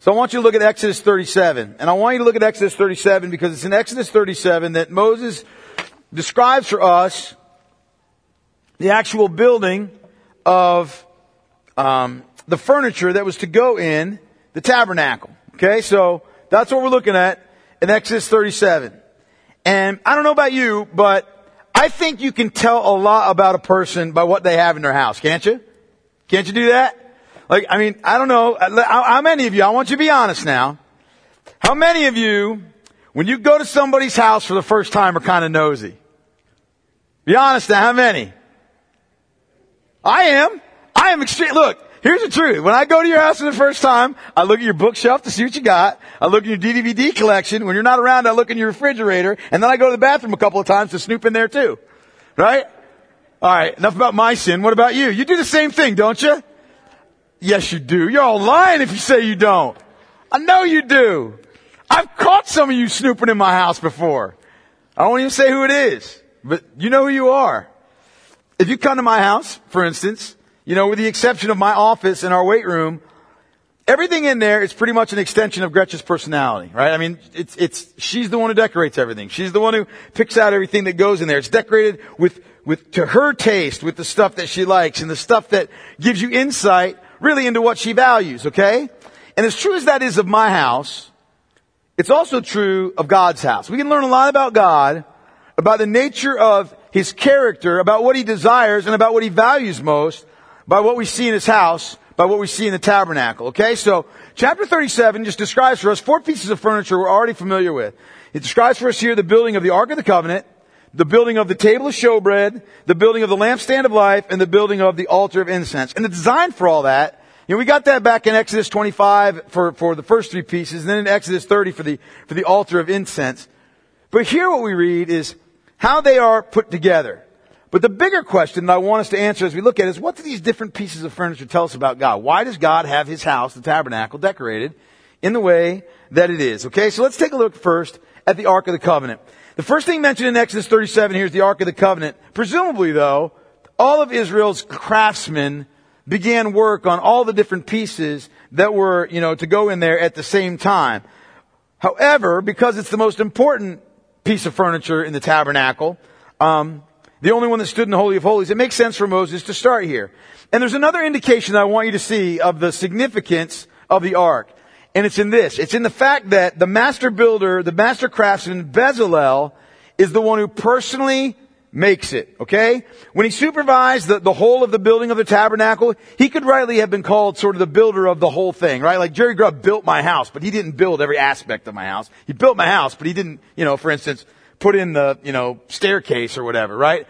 So I want you to look at Exodus 37. And I want you to look at Exodus 37 because it's in Exodus 37 that Moses describes for us the actual building of the furniture that was to go in the tabernacle. Okay, so that's what we're looking at in Exodus 37. And I don't know about you, but I think you can tell a lot about a person by what they have in their house, can't you? Can't you do that? Like, I mean, I don't know. How many of you, I want you to be honest now. How many of you, when you go to somebody's house for the first time, are kind of nosy? Be honest now, how many? I am extreme. Look, here's the truth. When I go to your house for the first time, I look at your bookshelf to see what you got. I look at your DVD collection. When you're not around, I look in your refrigerator. And then I go to the bathroom a couple of times to snoop in there too. Right? Alright, enough about my sin. What about you? You do the same thing, don't you? Yes, you do. You're all lying if you say you don't. I know you do. I've caught some of you snooping in my house before. I won't even say who it is, but you know who you are. If you come to my house, for instance, you know, with the exception of my office and our weight room, everything in there is pretty much an extension of Gretchen's personality, right? I mean, she's the one who decorates everything. She's the one who picks out everything that goes in there. It's decorated with to her taste, with the stuff that she likes and the stuff that gives you insight really into what she values, okay? And as true as that is of my house, it's also true of God's house. We can learn a lot about God, about the nature of His character, about what He desires, and about what He values most by what we see in His house, by what we see in the tabernacle, okay? So, chapter 37 just describes for us 4 pieces of furniture we're already familiar with. It describes for us here the building of the Ark of the Covenant, the building of the table of showbread, the building of the lampstand of life, and the building of the altar of incense. And the design for all that, you know, we got that back in Exodus 25 for the first 3 pieces, and then in Exodus 30 for the altar of incense. But here what we read is how they are put together. But the bigger question that I want us to answer as we look at it is, what do these different pieces of furniture tell us about God? Why does God have His house, the tabernacle, decorated in the way that it is? Okay, so let's take a look first at the Ark of the Covenant. The first thing mentioned in Exodus 37 here is the Ark of the Covenant. Presumably, though, all of Israel's craftsmen began work on all the different pieces that were, you know, to go in there at the same time. However, because it's the most important piece of furniture in the tabernacle, the only one that stood in the Holy of Holies, it makes sense for Moses to start here. And there's another indication that I want you to see of the significance of the Ark. And it's in this. It's in the fact that the master builder, the master craftsman, Bezalel, is the one who personally makes it, okay? When he supervised the whole of the building of the tabernacle, he could rightly have been called sort of the builder of the whole thing, right? Like Jerry Grubb built my house, but he didn't build every aspect of my house. He built my house, but he didn't, you know, for instance, put in the, you know, staircase or whatever, right?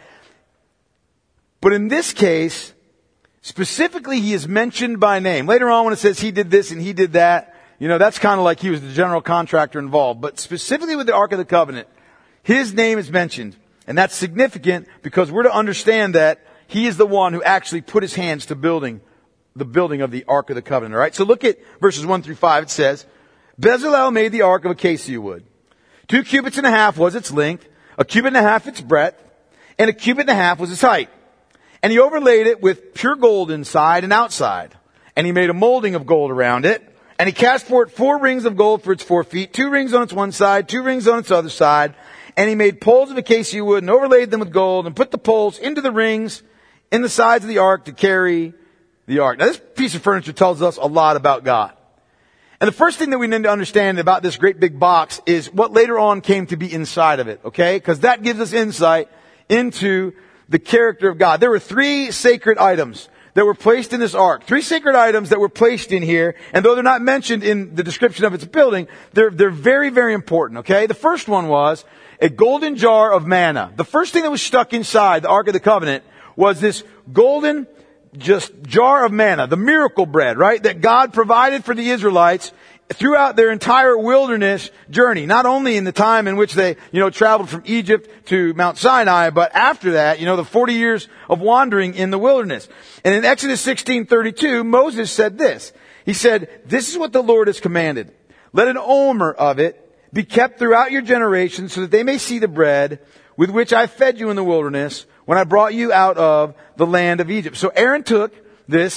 But in this case, specifically he is mentioned by name. Later on when it says he did this and he did that, you know, that's kind of like he was the general contractor involved. But specifically with the Ark of the Covenant, his name is mentioned. And that's significant because we're to understand that he is the one who actually put his hands to the building of the Ark of the Covenant. All right. So look at verses 1 through 5. It says, Bezalel made the ark of acacia wood. 2 cubits and a half was its length, a cubit and a half its breadth, and a cubit and a half was its height. And he overlaid it with pure gold inside and outside. And he made a molding of gold around it. And he cast for it 4 rings of gold for its 4 feet, 2 rings on its one side, 2 rings on its other side. And he made poles of acacia wood and overlaid them with gold and put the poles into the rings in the sides of the ark to carry the ark. Now this piece of furniture tells us a lot about God. And the first thing that we need to understand about this great big box is what later on came to be inside of it, okay? Because that gives us insight into the character of God. There were 3 sacred items that were placed in this ark. 3 sacred items that were placed in here, and though they're not mentioned in the description of its building, they're very, very important, okay? The first one was a golden jar of manna. The first thing that was stuck inside the Ark of the Covenant was this golden just jar of manna, the miracle bread, right? That God provided for the Israelites throughout their entire wilderness journey. Not only in the time in which they, you know, traveled from Egypt to Mount Sinai, but after that, you know, the 40 years of wandering in the wilderness. And in Exodus 16:32, Moses said this. He said, "This is what the Lord has commanded. Let an omer of it be kept throughout your generations so that they may see the bread with which I fed you in the wilderness when I brought you out of the land of Egypt." So Aaron took this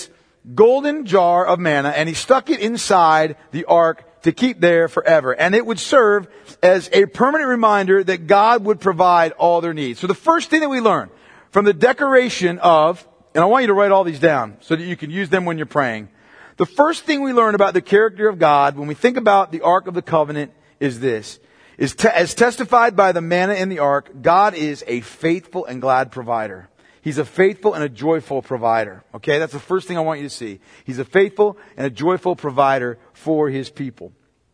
golden jar of manna, and he stuck it inside the ark to keep there forever. And it would serve as a permanent reminder that God would provide all their needs. So the first thing that we learn from the decoration of, and I want you to write all these down so that you can use them when you're praying. The first thing we learn about the character of God when we think about the Ark of the Covenant is this. As testified by the manna in the ark, God is a faithful and glad provider. He's a faithful and a joyful provider. Okay, that's the first thing I want you to see. He's a faithful and a joyful provider for his people.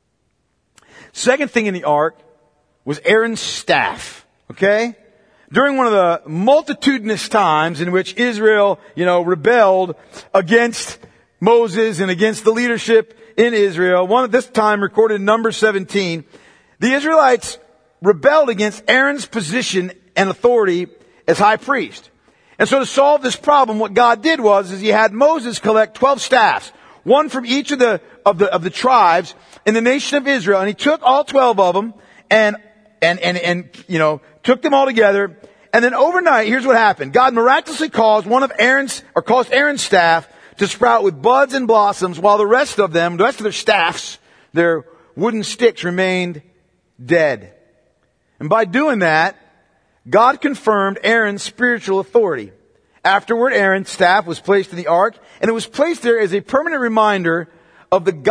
Second thing in the ark was Aaron's staff. Okay? During one of the multitudinous times in which Israel, rebelled against Moses and against the leadership in Israel, one at this time recorded in Numbers 17, the Israelites rebelled against Aaron's position and authority as high priest. And so to solve this problem, what God did was he had Moses collect 12 staffs, one from each of the tribes in the nation of Israel, and he took all 12 of them and took them all together. And then overnight, here's what happened. God miraculously caused Aaron's staff to sprout with buds and blossoms, while the rest of their staffs, their wooden sticks, remained dead. And by doing that, God confirmed Aaron's spiritual authority. Afterward, Aaron's staff was placed in the ark, and it was placed there as a permanent reminder of the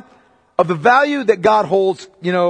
value that God holds,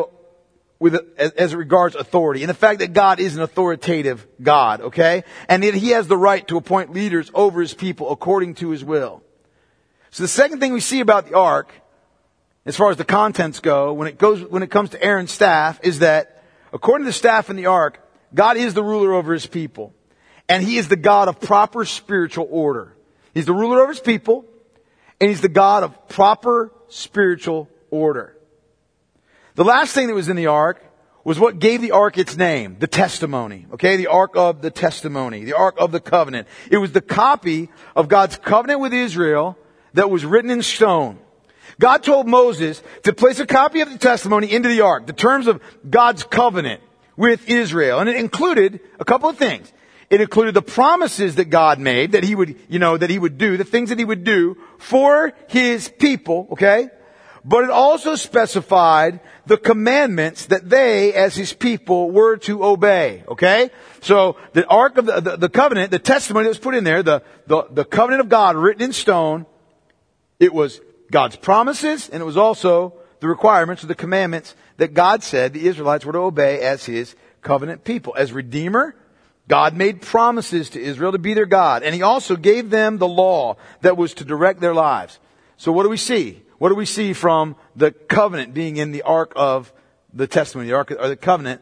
as it regards authority, and the fact that God is an authoritative God, okay? And that he has the right to appoint leaders over his people according to his will. So the second thing we see about the ark, as far as the contents go, when it comes to Aaron's staff, is that according to the staff in the ark, God is the ruler over his people. And he is the God of proper spiritual order. He's the ruler over his people, and he's the God of proper spiritual order. The last thing that was in the ark was what gave the ark its name, the testimony. Okay, the ark of the testimony, the ark of the covenant. It was the copy of God's covenant with Israel that was written in stone. God told Moses to place a copy of the testimony into the ark, the terms of God's covenant with Israel. And it included a couple of things. It included the promises that God made, that he would do, the things that he would do for his people, okay? But it also specified the commandments that they, as his people, were to obey, okay? So the ark of the covenant, the testimony that was put in there, the covenant of God written in stone, it was God's promises, and it was also the requirements or the commandments that God said the Israelites were to obey as his covenant people. As Redeemer, God made promises to Israel to be their God, and he also gave them the law that was to direct their lives. So what do we see? What do we see from the covenant being in the ark of the testimony, the covenant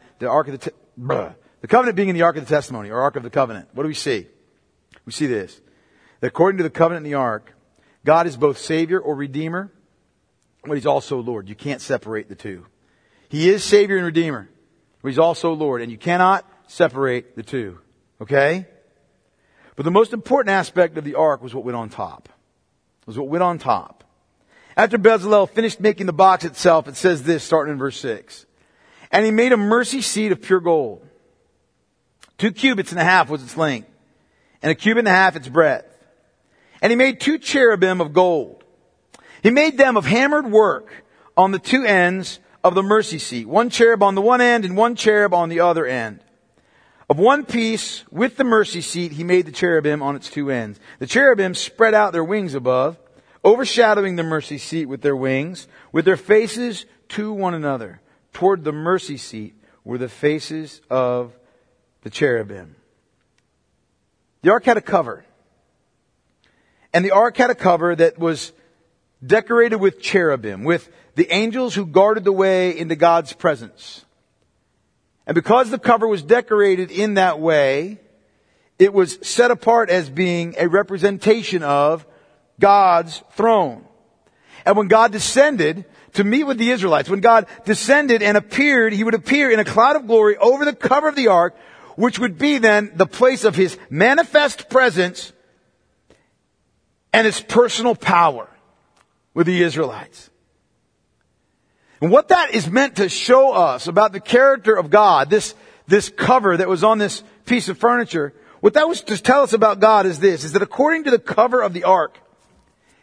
being in the ark of the testimony, or ark of the covenant? What do we see? We see this: that according to the covenant in the ark, God is both Savior or Redeemer, but he's also Lord. You can't separate the two. He is Savior and Redeemer, but he's also Lord, and you cannot separate the two. Okay? But the most important aspect of the ark was what went on top. After Bezalel finished making the box itself, it says this, starting in verse 6. And he made a mercy seat of pure gold. 2 cubits and a half was its length, and 1.5 cubits its breadth. And he made 2 cherubim of gold. He made them of hammered work on the 2 ends of the mercy seat, 1 cherub on the one end and 1 cherub on the other end. Of one piece with the mercy seat, he made the cherubim on its 2 ends. The cherubim spread out their wings above, overshadowing the mercy seat with their wings, with their faces to one another. Toward the mercy seat were the faces of the cherubim. The ark had a cover. And the ark had a cover that was decorated with cherubim, with the angels who guarded the way into God's presence. And because the cover was decorated in that way, it was set apart as being a representation of God's throne. And when God descended to meet with the Israelites, when God descended and appeared, he would appear in a cloud of glory over the cover of the ark, which would be then the place of his manifest presence and his personal power with the Israelites. And what that is meant to show us about the character of God, this cover that was on this piece of furniture, what that was to tell us about God is this, is that according to the cover of the ark,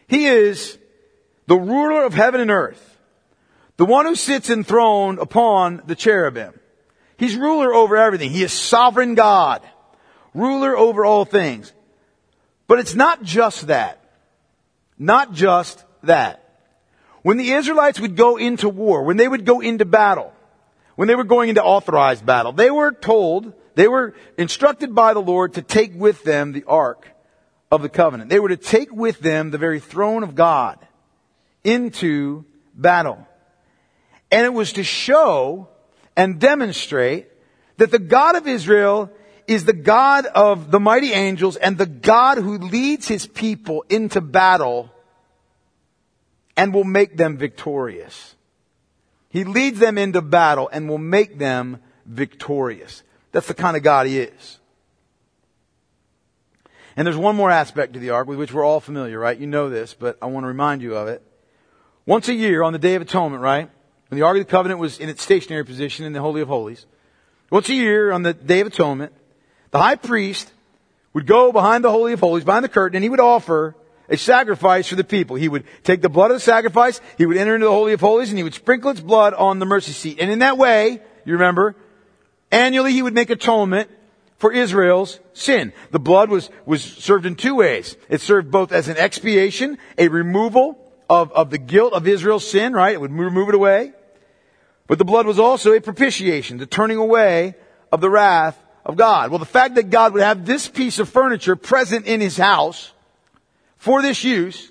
He is the ruler of heaven and earth, the one who sits enthroned upon the cherubim. He's ruler over everything. He is sovereign God, ruler over all things. But it's not just that. Not just that. When the Israelites would go into war, when they would go into battle, when they were going into authorized battle, they were instructed by the Lord to take with them the Ark of the Covenant. They were to take with them the very throne of God into battle. And it was to show and demonstrate that the God of Israel is the God of the mighty angels and the God who leads his people into battle and will make them victorious. He leads them into battle and will make them victorious. That's the kind of God he is. And there's one more aspect to the ark with which we're all familiar, right? You know this, but I want to remind you of it. Once a year on the Day of Atonement, right? When the Ark of the Covenant was in its stationary position in the Holy of Holies. Once a year on the Day of Atonement, the high priest would go behind the Holy of Holies, behind the curtain, and he would offer a sacrifice for the people. He would take the blood of the sacrifice, he would enter into the Holy of Holies, and he would sprinkle its blood on the mercy seat. And in that way, you remember, annually he would make atonement for Israel's sin. The blood was served in two ways. It served both as an expiation, a removal of the guilt of Israel's sin, right? It would remove it away. But the blood was also a propitiation, the turning away of the wrath of God. Well, the fact that God would have this piece of furniture present in his house for this use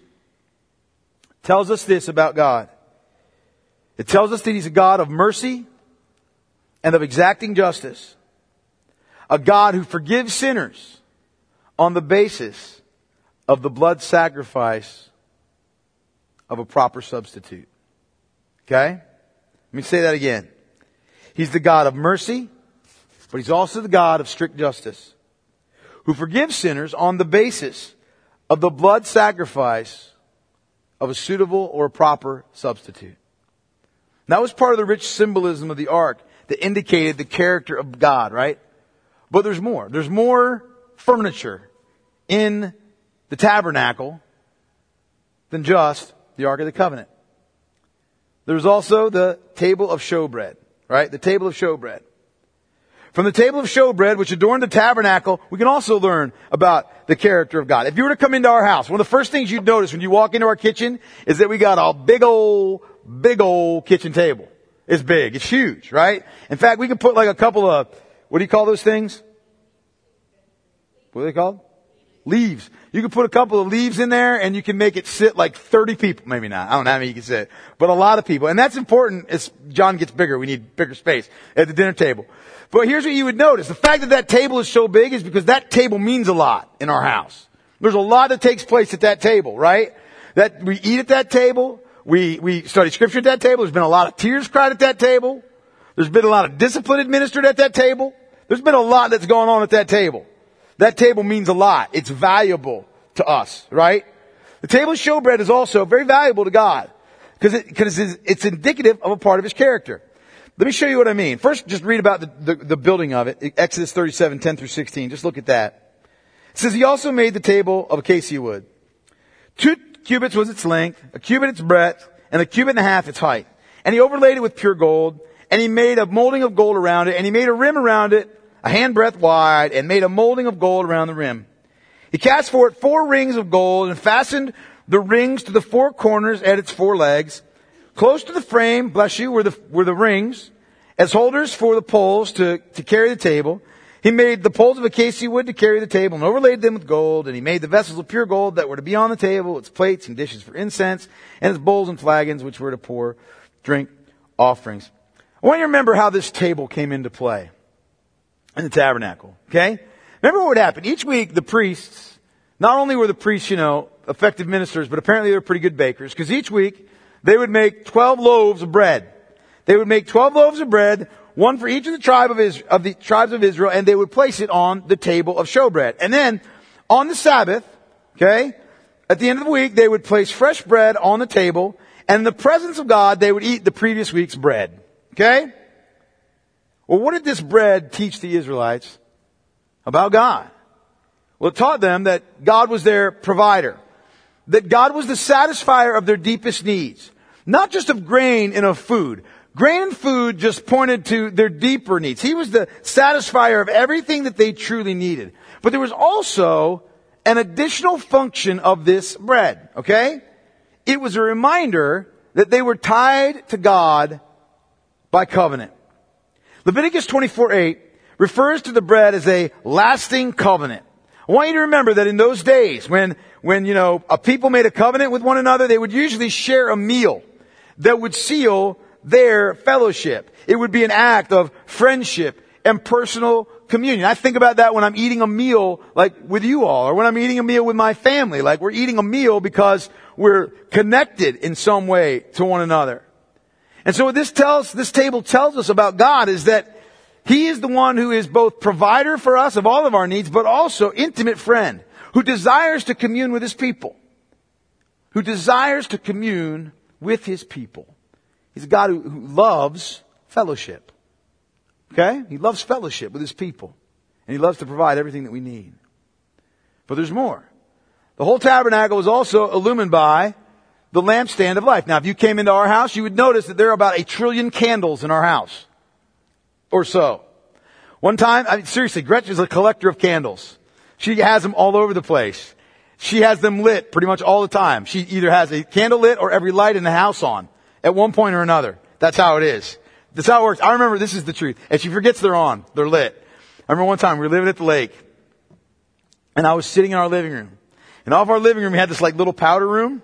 tells us this about God. It tells us that he's a God of mercy and of exacting justice. A God who forgives sinners on the basis of the blood sacrifice of a proper substitute. Okay? Let me say that again. He's the God of mercy, but he's also the God of strict justice, who forgives sinners on the basis of the blood sacrifice of a suitable or a proper substitute. That was part of the rich symbolism of the ark that indicated the character of God, right? But there's more. There's more furniture in the tabernacle than just the Ark of the Covenant. There's also the table of showbread, right? The table of showbread. From the table of showbread, which adorned the tabernacle, we can also learn about the character of God. If you were to come into our house, one of the first things you'd notice when you walk into our kitchen is that we got a big old kitchen table. It's big. It's huge, right? In fact, we could put like a couple of, what do you call those things? What are they called? Leaves. You can put a couple of leaves in there and you can make it sit like 30 people. Maybe not. I don't know how many you can sit. But a lot of people. And that's important as John gets bigger. We need bigger space at the dinner table. But here's what you would notice. The fact that that table is so big is because that table means a lot in our house. There's a lot that takes place at that table, right? That we eat at that table. We study scripture at that table. There's been a lot of tears cried at that table. There's been a lot of discipline administered at that table. There's been a lot that's going on at that table. That table means a lot. It's valuable to us, right? The table of showbread is also very valuable to God because it's indicative of a part of his character. Let me show you what I mean. First, just read about the building of it. Exodus 37, 10 through 16. Just look at that. It says, he also made the table of acacia wood. 2 cubits was its length, a cubit its breadth, and a cubit and a half its height. And he overlaid it with pure gold, and he made a molding of gold around it, and he made a rim around it, a handbreadth wide, and made a molding of gold around the rim. He cast for it 4 rings of gold and fastened the rings to the 4 corners at its 4 legs. Close to the frame, bless you, were the rings as holders for the poles to carry the table. He made the poles of acacia wood to carry the table and overlaid them with gold. And he made the vessels of pure gold that were to be on the table, its plates and dishes for incense, and its bowls and flagons which were to pour drink offerings. I want you to remember how this table came into play in the tabernacle, okay? Remember what would happen. Each week, the priests, not only were the priests, effective ministers, but apparently they were pretty good bakers, because each week, they would make 12 loaves of bread. They would make 12 loaves of bread, one for each of the tribes of Israel, and they would place it on the table of showbread. And then, on the Sabbath, okay, at the end of the week, they would place fresh bread on the table, and in the presence of God, they would eat the previous week's bread. Okay? Well, what did this bread teach the Israelites about God? Well, it taught them that God was their provider, that God was the satisfier of their deepest needs. Not just of grain and of food. Grain and food just pointed to their deeper needs. He was the satisfier of everything that they truly needed. But there was also an additional function of this bread, okay? It was a reminder that they were tied to God by covenant. Leviticus 24:8 refers to the bread as a lasting covenant. I want you to remember that in those days, when a people made a covenant with one another, they would usually share a meal that would seal their fellowship. It would be an act of friendship and personal communion. I think about that when I'm eating a meal like with you all, or when I'm eating a meal with my family. Like we're eating a meal because we're connected in some way to one another. And so what this table tells us about God is that He is the one who is both provider for us of all of our needs, but also intimate friend who desires to commune with His people. Who desires to commune with His people. He's a God who loves fellowship. Okay? He loves fellowship with His people. And He loves to provide everything that we need. But there's more. The whole tabernacle was also illumined by the lampstand of life. Now, if you came into our house, you would notice that there are about 1 trillion candles in our house. Or so. One time, seriously, Gretchen's a collector of candles. She has them all over the place. She has them lit pretty much all the time. She either has a candle lit or every light in the house on at one point or another. That's how it is. That's how it works. I remember, this is the truth. And she forgets they're on. They're lit. I remember one time we were living at the lake and I was sitting in our living room. And off our living room we had this like little powder room,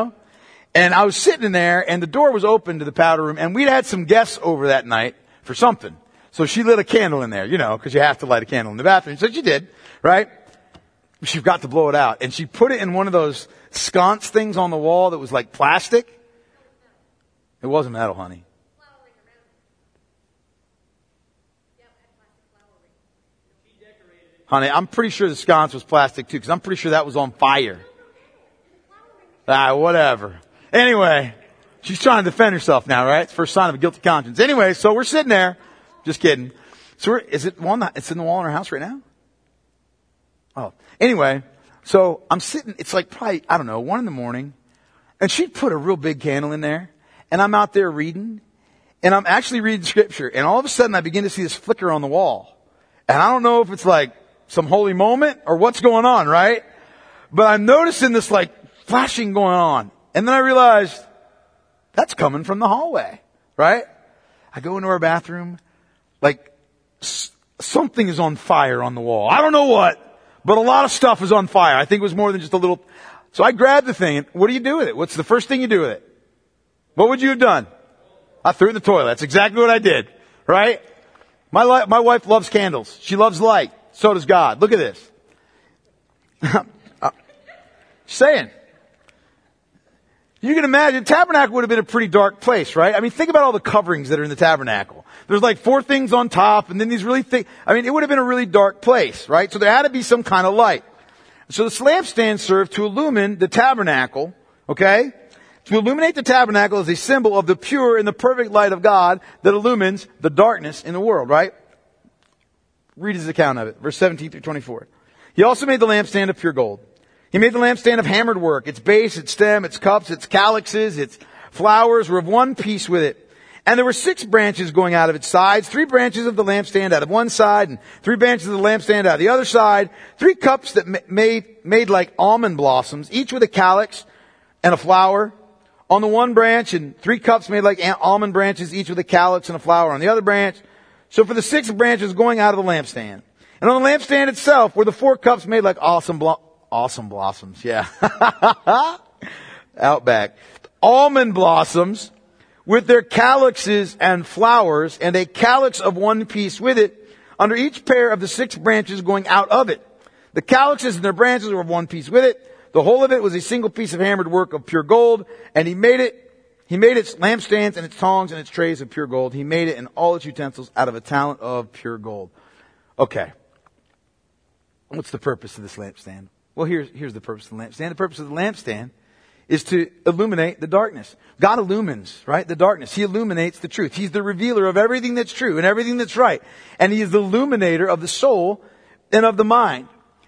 and I was sitting in there and the door was open to the powder room and we'd had some guests over that night for something. So she lit a candle in there, because you have to light a candle in the bathroom. So she did, right? She forgot to blow it out. And she put it in one of those sconce things on the wall that was like plastic. It wasn't metal, honey. Honey, I'm pretty sure the sconce was plastic too, because I'm pretty sure that was on fire. Whatever. Anyway, she's trying to defend herself now, right? It's the first sign of a guilty conscience. Anyway, so we're sitting there. Just kidding. So it's in the wall in our house right now? Oh. Anyway, so I'm sitting, it's like probably, 1 a.m. and she'd put a real big candle in there, and I'm out there reading, and I'm actually reading scripture, and all of a sudden I begin to see this flicker on the wall. And I don't know if it's like some holy moment or what's going on, right? But I'm noticing this like flashing going on. And then I realized that's coming from the hallway, right? I go into our bathroom, like something is on fire on the wall. I don't know what, but a lot of stuff is on fire. I think it was more than just a little. So I grabbed the thing and what do you do with it? What's the first thing you do with it? What would you have done? I threw it in the toilet. That's exactly what I did, right? My wife loves candles. She loves light. So does God. Look at this. Saying. You can imagine, tabernacle would have been a pretty dark place, right? I mean, think about all the coverings that are in the tabernacle. There's like 4 things on top and then these really thick, it would have been a really dark place, right? So there had to be some kind of light. So this lampstand served to illumine the tabernacle, okay? To illuminate the tabernacle as a symbol of the pure and the perfect light of God that illumines the darkness in the world, right? Read his account of it, verse 17 through 24. He also made the lampstand of pure gold. He made the lampstand of hammered work. Its base, its stem, its cups, its calyxes, its flowers were of one piece with it. And there were 6 branches going out of its sides, 3 branches of the lampstand out of one side, and 3 branches of the lampstand out of the other side, 3 cups that made like almond blossoms, each with a calyx and a flower on the one branch, and 3 cups made like almond branches, each with a calyx and a flower on the other branch. So for the 6 branches going out of the lampstand. And on the lampstand itself were the 4 cups made like awesome blossoms, yeah. Outback. Almond blossoms with their calyxes and flowers, and a calyx of one piece with it, under each pair of the 6 branches going out of it. The calyxes and their branches were of one piece with it. The whole of it was a single piece of hammered work of pure gold, and he made its lampstands and its tongs and its trays of pure gold. He made it and all its utensils out of a talent of pure gold. Okay. What's the purpose of this lampstand? Well, here's the purpose of the lampstand. The purpose of the lampstand is to illuminate the darkness. God illumines, right, the darkness. He illuminates the truth. He's the revealer of everything that's true and everything that's right. And He is the illuminator of the soul and of the mind.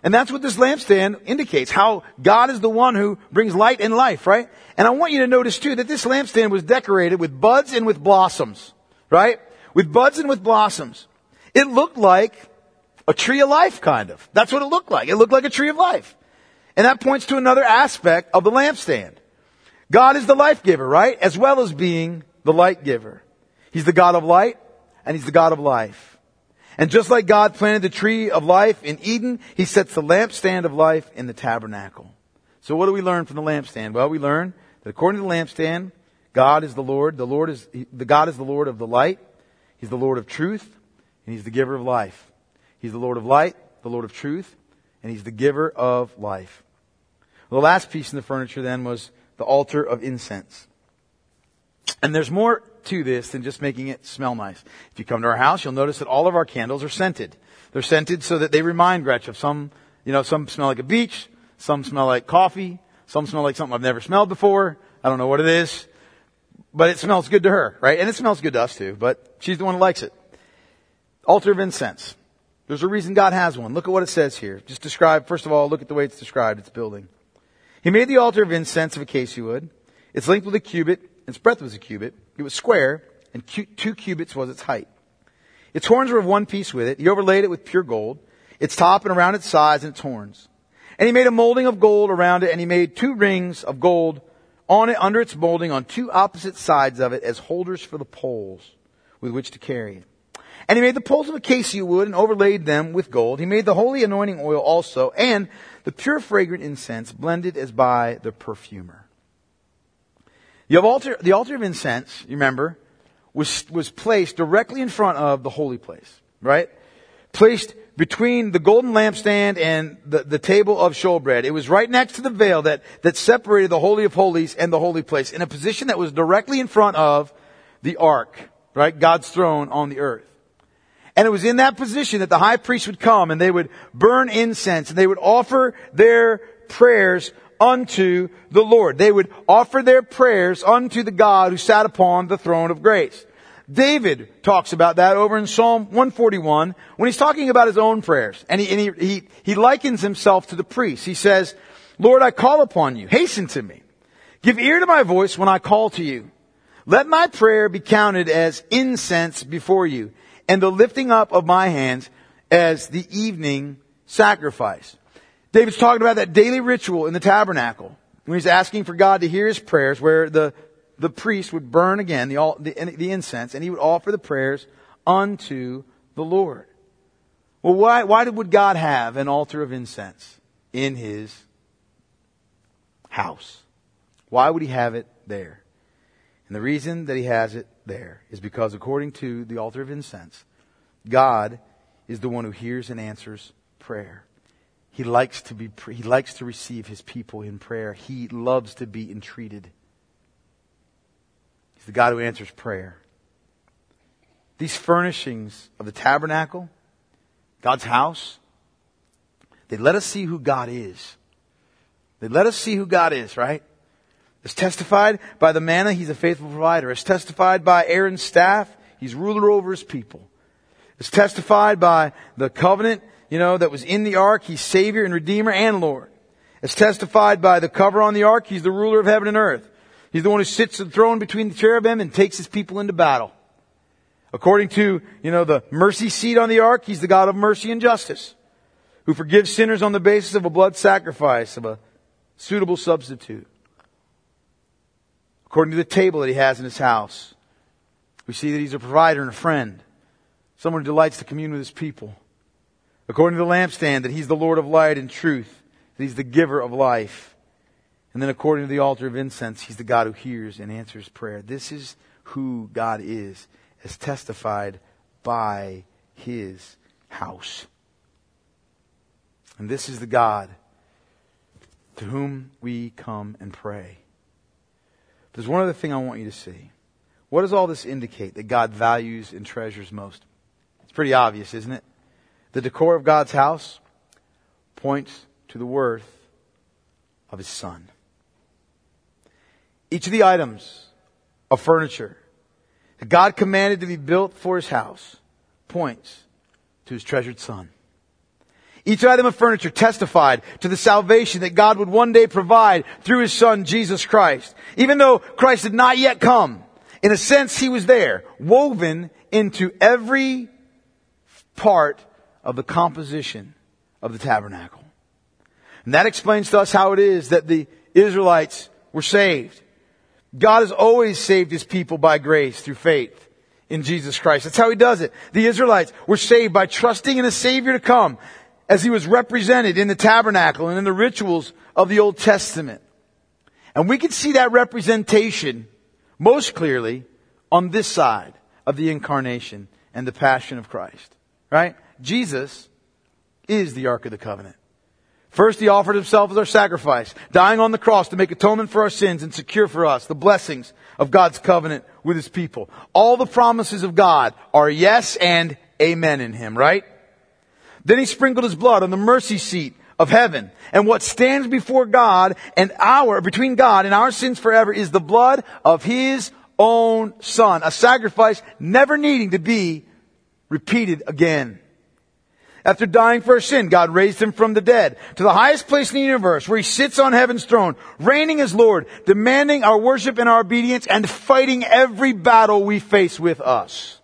And that's what this lampstand indicates, how God is the one who brings light and life, right? And I want you to notice too that this lampstand was decorated with buds and with blossoms, right? With buds and with blossoms. It looked like a tree of life, kind of. That's what it looked like. It looked like a tree of life. And that points to another aspect of the lampstand. God is the life giver, right? As well as being the light giver. He's the God of light and He's the God of life. And just like God planted the tree of life in Eden, He sets the lampstand of life in the tabernacle. So what do we learn from the lampstand? Well, we learn that according to the lampstand, God is the Lord. God is the Lord of the light. He's the Lord of truth, and He's the giver of life. He's the Lord of light, the Lord of truth, and He's the giver of life. Well, the last piece in the furniture then was the altar of incense. And there's more to this than just making it smell nice. If you come to our house, you'll notice that all of our candles are scented. They're scented so that they remind Gretchen of some smell like a beach, some smell like coffee, some smell like something I've never smelled before. I don't know what it is, but it smells good to her, right? And it smells good to us too, but she's the one who likes it. Altar of incense. There's a reason God has one. Look at what it says here. Just describe, first of all, look at the way it's described, its building. He made the altar of incense of acacia wood. Its length was a cubit, its breadth was a cubit. It was square, and 2 cubits was its height. Its horns were of one piece with it. He overlaid it with pure gold, its top and around its sides and its horns. And he made a molding of gold around it, and he made 2 rings of gold on it under its molding on 2 opposite sides of it as holders for the poles with which to carry it. And he made the poles of acacia wood and overlaid them with gold. He made the holy anointing oil also, and the pure fragrant incense blended as by the perfumer. The altar of incense, you remember, was placed directly in front of the holy place, right? Placed between the golden lampstand and the table of showbread. It was right next to the veil that separated the Holy of Holies and the holy place, in a position that was directly in front of the ark, right? God's throne on the earth. And it was in that position that the high priest would come and they would burn incense and they would offer their prayers unto the Lord. They would offer their prayers unto the God who sat upon the throne of grace. David talks about that over in Psalm 141 when he's talking about his own prayers. And he likens himself to the priest. He says, Lord, I call upon you. Hasten to me. Give ear to my voice when I call to you. Let my prayer be counted as incense before you, and the lifting up of my hands as the evening sacrifice. David's talking about that daily ritual in the tabernacle when he's asking for God to hear his prayers, where the priest would burn again the incense, and he would offer the prayers unto the Lord. Well, why would God have an altar of incense in His house? Why would He have it there? And the reason that He has it there is because, according to the altar of incense, God is the one who hears and answers prayer. He likes to receive His people in prayer. He loves to be entreated. He's the God who answers prayer. These furnishings of the tabernacle, God's house, they let us see who God is. They let us see who God is, right? As testified by the manna, He's a faithful provider. As testified by Aaron's staff, He's ruler over His people. As testified by the covenant, that was in the ark, He's Savior and Redeemer and Lord. As testified by the cover on the ark, He's the ruler of heaven and earth. He's the one who sits on the throne between the cherubim and takes His people into battle. According to, the mercy seat on the ark, He's the God of mercy and justice, who forgives sinners on the basis of a blood sacrifice, of a suitable substitute. According to the table that He has in His house, we see that He's a provider and a friend, someone who delights to commune with His people. According to the lampstand, that He's the Lord of light and truth, that He's the giver of life. And then according to the altar of incense, He's the God who hears and answers prayer. This is who God is, as testified by His house. And this is the God to whom we come and pray. There's one other thing I want you to see. What does all this indicate that God values and treasures most? It's pretty obvious, isn't it? The decor of God's house points to the worth of His Son. Each of the items of furniture that God commanded to be built for His house points to His treasured Son. Each item of furniture testified to the salvation that God would one day provide through His Son, Jesus Christ. Even though Christ had not yet come, in a sense He was there, woven into every part of the composition of the tabernacle. And that explains to us how it is that the Israelites were saved. God has always saved His people by grace through faith in Jesus Christ. That's how He does it. The Israelites were saved by trusting in a Savior to come, as He was represented in the tabernacle and in the rituals of the Old Testament. And we can see that representation most clearly on this side of the incarnation and the passion of Christ. Right? Jesus is the Ark of the Covenant. First, He offered Himself as our sacrifice, dying on the cross to make atonement for our sins and secure for us the blessings of God's covenant with His people. All the promises of God are yes and amen in Him, right? Then He sprinkled His blood on the mercy seat of heaven. And what stands before God and between God and our sins forever is the blood of His own Son. A sacrifice never needing to be repeated again. After dying for our sin, God raised Him from the dead to the highest place in the universe, where He sits on heaven's throne, reigning as Lord, demanding our worship and our obedience, and fighting every battle we face with us.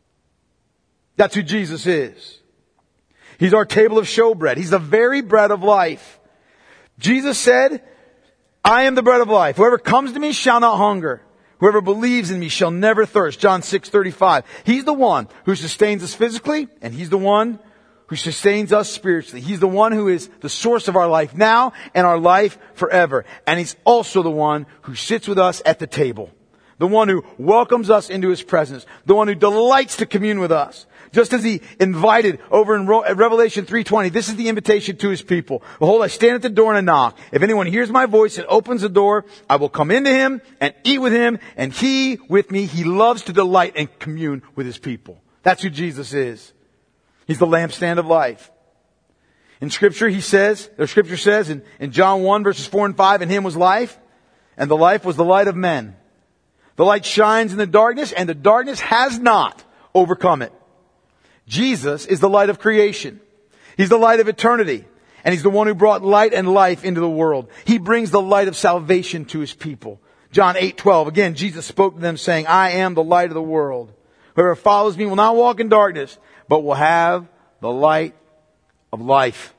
That's who Jesus is. He's our table of showbread. He's the very bread of life. Jesus said, I am the bread of life. Whoever comes to me shall not hunger. Whoever believes in me shall never thirst. John 6:35. He's the one who sustains us physically, and He's the one who sustains us spiritually. He's the one who is the source of our life now and our life forever. And He's also the one who sits with us at the table. The one who welcomes us into His presence. The one who delights to commune with us. Just as He invited over in Revelation 3:20, this is the invitation to His people. Behold, I stand at the door and I knock. If anyone hears my voice and opens the door, I will come into him and eat with him, and he with me. He loves to delight and commune with His people. That's who Jesus is. He's the lampstand of life. In Scripture, Scripture says in John 1 verses 4 and 5, in Him was life, and the life was the light of men. The light shines in the darkness, and the darkness has not overcome it. Jesus is the light of creation. He's the light of eternity. And He's the one who brought light and life into the world. He brings the light of salvation to His people. John 8:12. Again, Jesus spoke to them saying, I am the light of the world. Whoever follows me will not walk in darkness, but will have the light of life.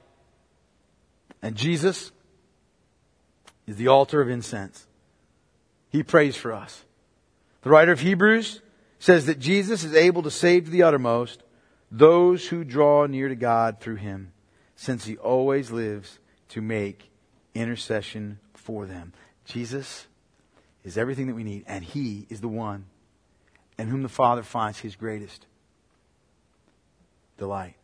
And Jesus is the altar of incense. He prays for us. The writer of Hebrews says that Jesus is able to save to the uttermost those who draw near to God through Him, since He always lives to make intercession for them. Jesus is everything that we need, and He is the one in whom the Father finds His greatest delight.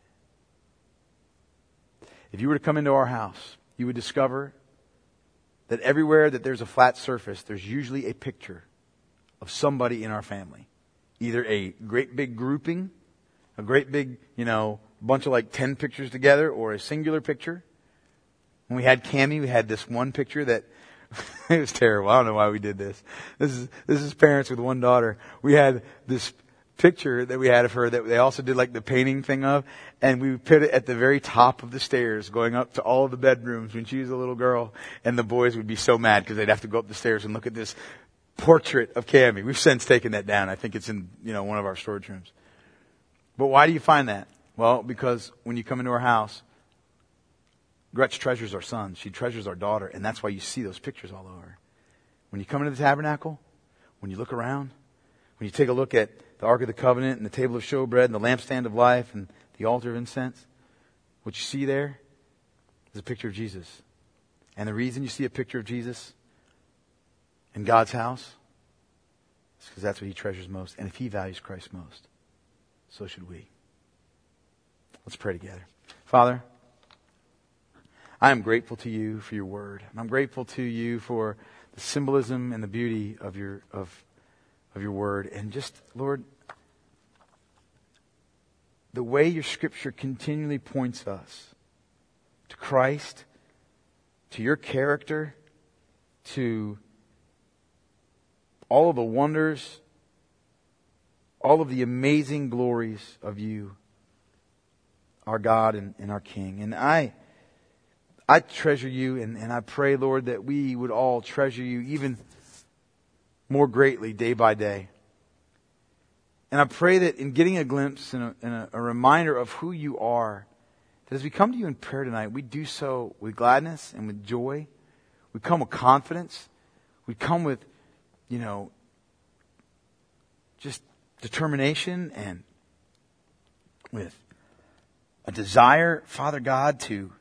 If you were to come into our house, you would discover that everywhere that there's a flat surface, there's usually a picture of somebody in our family. Either a great big grouping, a great big, bunch of like 10 pictures together, or a singular picture. When we had Cammie, we had this one picture that it was terrible. I don't know why we did this. This is parents with one daughter. We had this picture that we had of her that they also did like the painting thing of, and we put it at the very top of the stairs going up to all of the bedrooms when she was a little girl, and the boys would be so mad because they'd have to go up the stairs and look at this portrait of Cammie. We've since taken that down. I think it's in, one of our storage rooms. But why do you find that? Well, because when you come into our house, Gretch treasures our son. She treasures our daughter. And that's why you see those pictures all over. When you come into the tabernacle, when you look around, when you take a look at the Ark of the Covenant and the table of showbread and the lampstand of life and the altar of incense, what you see there is a picture of Jesus. And the reason you see a picture of Jesus in God's house is because that's what He treasures most. And if He values Christ most, so should we. Let's pray together. Father, I am grateful to You for Your word. I'm grateful to You for the symbolism and the beauty of Your word. And just, Lord, the way Your Scripture continually points us to Christ, to Your character, to all of the wonders, all of the amazing glories of You. our God and our King. And I treasure you, and I pray, Lord, that we would all treasure you even more greatly day by day. And I pray that in getting a glimpse and a reminder of who you are, that as we come to you in prayer tonight, we do so with gladness and with joy. We come with confidence. We come with, just determination and with a desire, Father God, to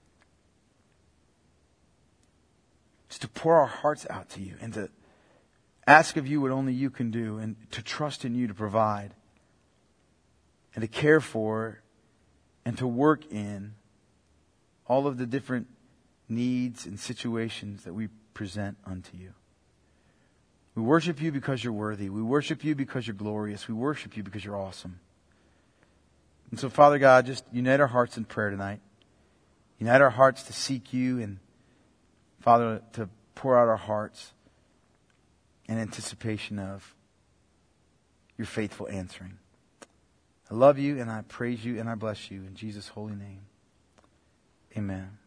pour our hearts out to you and to ask of you what only you can do, and to trust in you to provide and to care for and to work in all of the different needs and situations that we present unto you. We worship you because you're worthy. We worship you because you're glorious. We worship you because you're awesome. And so, Father God, just unite our hearts in prayer tonight. Unite our hearts to seek you, and, Father, to pour out our hearts in anticipation of your faithful answering. I love you, and I praise you, and I bless you in Jesus' holy name. Amen.